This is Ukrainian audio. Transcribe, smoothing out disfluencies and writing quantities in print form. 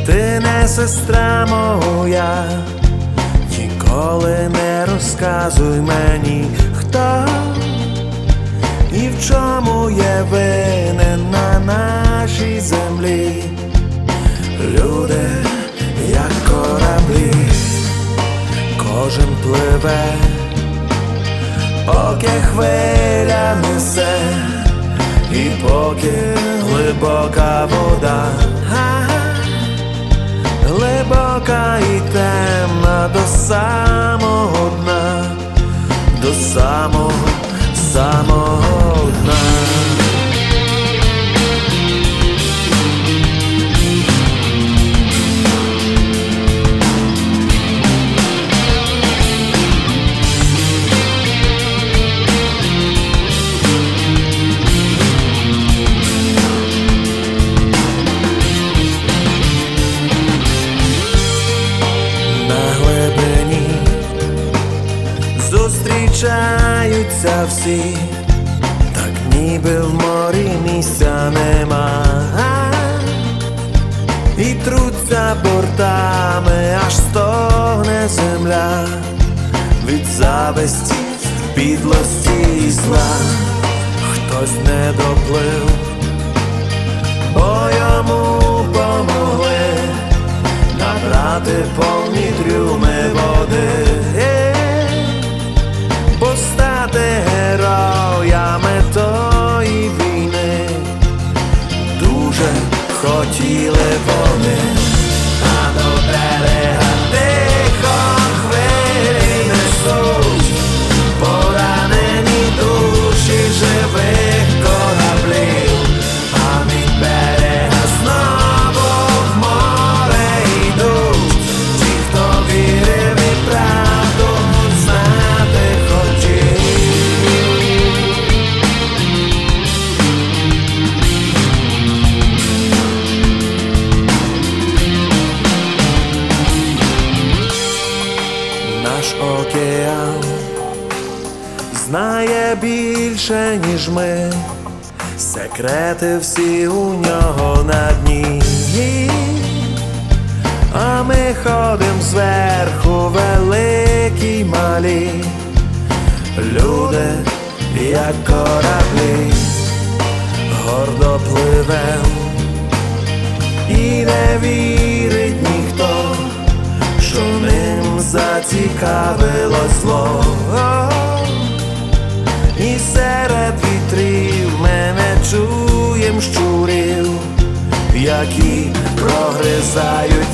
Ти не сестра моя, ніколи не розказуй мені, хто і в чому є винен на нашій землі. Люди, як кораблі, кожен пливе, поки хвиля несе, і поки глибока вода, глибока і темна до самого дна, до самого дна. Зустрічаються всі, так ніби в морі місця нема, і труться бортами, аж стогне земля від зависті, підлості і зла. Хтось не доплив, бо йому помогли набрати повні трюми води. Стати героями тої війни дуже хотіли вони, а до берега тихо хвилі несуть поранені душі живих кораблів, а від берега знову в море йдуть ті, хто вірив і правду знати хотів. Наш океан знає більше, ніж ми, секрети всі у нього на дні, а ми ходим зверху, великі й малі, люди, як кораблі, гордо пливем, і не вірить ніхто, що ним зацікавилось зло. І серед вітрів ми не чуєм щурів, які прогризають